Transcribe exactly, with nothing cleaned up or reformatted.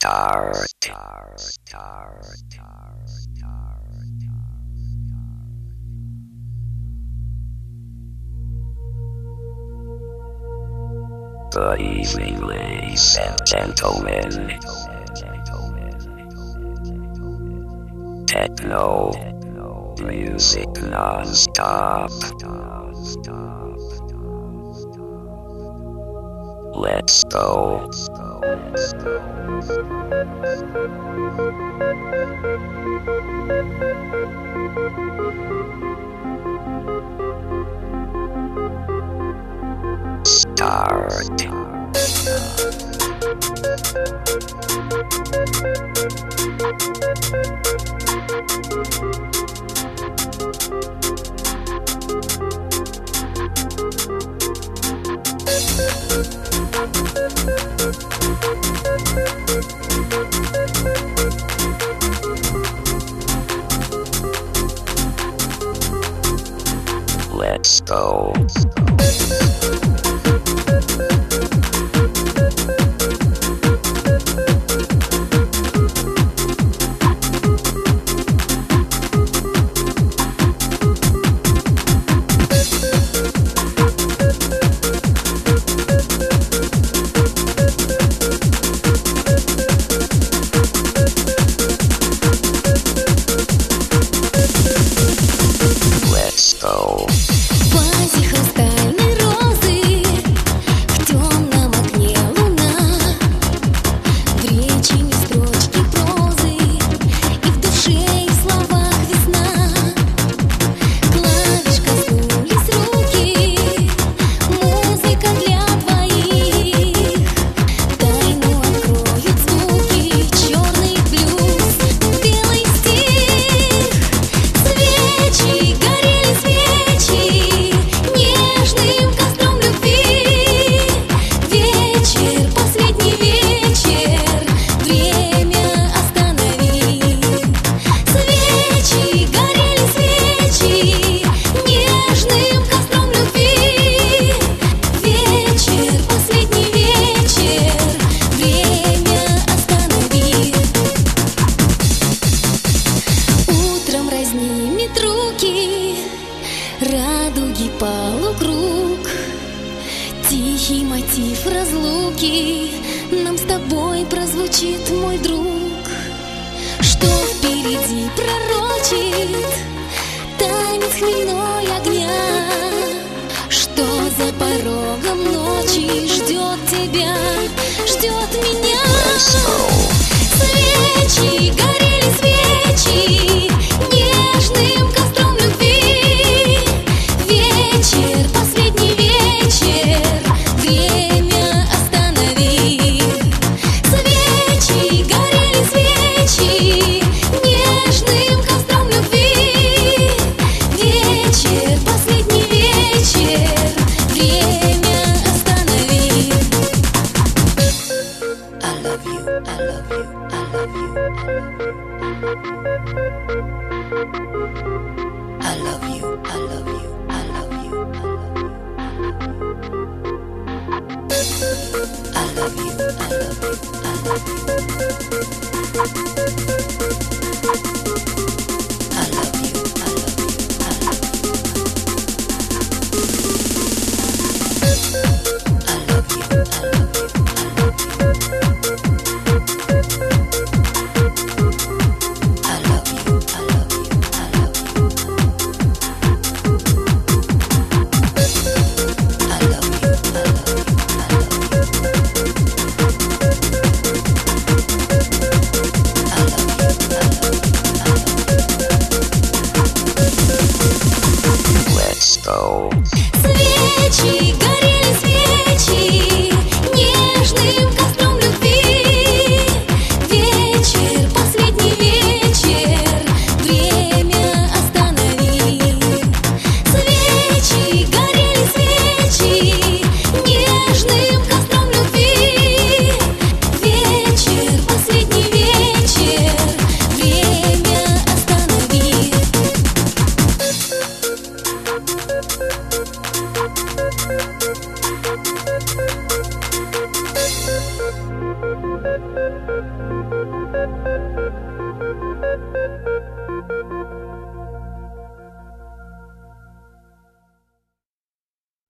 Start. Good evening, ladies and gentlemen. Techno music non-stop. Let's go. Start. Let's go. Let's go. Вази хрустальной розы, в темном окне луна, в речи не строчки прозы, и в душе и в словах весна. Клавиш коснулись руки, музыка для двоих, тайну откроют звуки, черный блюз, белый стих. Свечи горели, свечи нежным костром любви. Вечер, последний вечер, время останови. Свечи горели, свечи нежным костром любви. Вечер, последний вечер, время останови. Утром разнимет руки, радуги полукруг, тихий мотив разлуки нам с тобой прозвучит, мой друг. Что впереди пророчит танец хмельной огня, что за порогом ночи ждет тебя, ждет меня. Свечи горели, свечи нежным костром любви. Вечер, последний вечер, время останови. Свечи горели, свечи нежным костром любви. Вечер, последний вечер, время останови. I love you, I love you, I love you. I love you, I love you, I love you. I love you, I love you, I love you. I love you, I love you, I love you. I love you, I love you, I love you. I love you, I love you, I love you. I love you, I love you, I love you. I love you, I